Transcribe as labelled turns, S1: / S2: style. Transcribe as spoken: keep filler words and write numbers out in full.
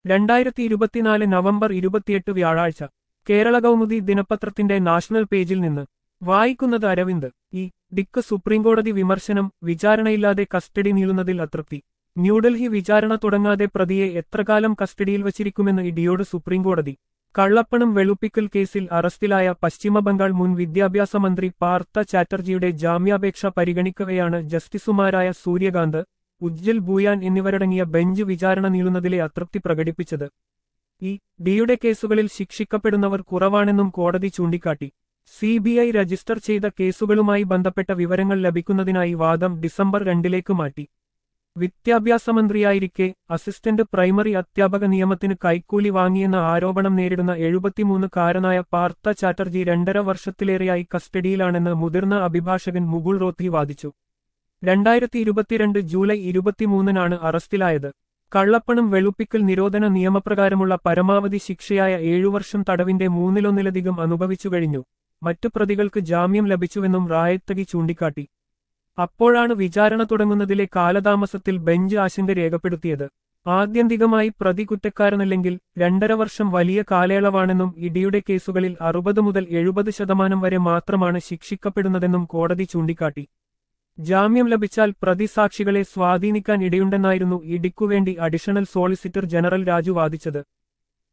S1: രണ്ടായിരത്തി ഇരുപത്തിനാല് നവംബർ ഇരുപത്തിയെട്ട് വ്യാഴാഴ്ച കേരള കൗമുദി ദിനപത്രത്തിന്റെ നാഷണൽ പേജിൽ നിന്ന് വായിക്കുന്നത് അരവിന്ദ്. ഈ ഡിക്ക് സുപ്രീംകോടതി വിമർശനം, വിചാരണയില്ലാതെ കസ്റ്റഡി നീളുന്നതിൽ അതൃപ്തി. ന്യൂഡൽഹി വിചാരണ തുടങ്ങാതെ പ്രതിയെ എത്രകാലം കസ്റ്റഡിയിൽ വച്ചിരിക്കുമെന്ന് ഇഡിയോട് സുപ്രീംകോടതി. കള്ളപ്പണം വെളുപ്പിക്കൽ കേസിൽ അറസ്റ്റിലായ പശ്ചിമബംഗാൾ മുൻ വിദ്യാഭ്യാസ മന്ത്രി പാർത്ഥ ചാറ്റർജിയുടെ ജാമ്യാപേക്ഷ പരിഗണിക്കവെയാണ് ജസ്റ്റിസുമാരായ സൂര്യകാന്ത്, ഉജ്ജൽ ഭൂയാൻ എന്നിവരടങ്ങിയ ബെഞ്ച് വിചാരണ നീളുന്നതിലെ അതൃപ്തി പ്രകടിപ്പിച്ചത്. ഈ ഡിയുടെ കേസുകളിൽ ശിക്ഷിക്കപ്പെടുന്നവർ കുറവാണെന്നും കോടതി ചൂണ്ടിക്കാട്ടി. സി ബി ഐ രജിസ്റ്റർ ചെയ്ത കേസുകളുമായി ബന്ധപ്പെട്ട വിവരങ്ങൾ ലഭിക്കുന്നതിനായി വാദം ഡിസംബർ രണ്ടിലേക്ക് മാറ്റി. വിദ്യാഭ്യാസമന്ത്രിയായിരിക്കെ അസിസ്റ്റന്റ് പ്രൈമറി അധ്യാപക നിയമത്തിന് കൈക്കൂലി വാങ്ങിയെന്ന ആരോപണം നേരിടുന്ന എഴുപത്തിമൂന്നുകാരനായ പാർത്ഥ ചാറ്റർജി രണ്ടര വർഷത്തിലേറെയായി കസ്റ്റഡിയിലാണെന്ന് മുതിർന്ന അഭിഭാഷകൻ മുകുൾ റോത്രി വാദിച്ചു. രണ്ടായിരത്തി ഇരുപത്തിരണ്ട് ജൂലൈ ഇരുപത്തിമൂന്നിനാണ് അറസ്റ്റിലായത്. കള്ളപ്പണം വെളുപ്പിക്കൽ നിരോധന നിയമപ്രകാരമുള്ള പരമാവധി ശിക്ഷയായ ഏഴുവർഷം തടവിന്റെ മൂന്നിലൊന്നിലധികം അനുഭവിച്ചു കഴിഞ്ഞു. മറ്റു പ്രതികൾക്ക് ജാമ്യം ലഭിച്ചുവെന്നും റായത്തകി ചൂണ്ടിക്കാട്ടി. അപ്പോഴാണ് വിചാരണ തുടങ്ങുന്നതിലെ കാലതാമസത്തിൽ ബെഞ്ച് ആശങ്ക രേഖപ്പെടുത്തിയത്. ആത്യന്തികമായി പ്രതി കുറ്റക്കാരനല്ലെങ്കിൽ രണ്ടര വർഷം വലിയ കാലയളവാണെന്നും ഇഡിയുടെ കേസുകളിൽ അറുപത് മുതൽ എഴുപത് ശതമാനം വരെ മാത്രമാണ് ശിക്ഷിക്കപ്പെടുന്നതെന്നും കോടതി ചൂണ്ടിക്കാട്ടി. ജാമ്യം ലഭിച്ചാൽ പ്രതി സാക്ഷികളെ സ്വാധീനിക്കാൻ ഇടയുണ്ടെന്നായിരുന്നു ഇഡിക്കുവേണ്ടി അഡീഷണൽ സോളിസിറ്റർ ജനറൽ രാജു വാദിച്ചത്.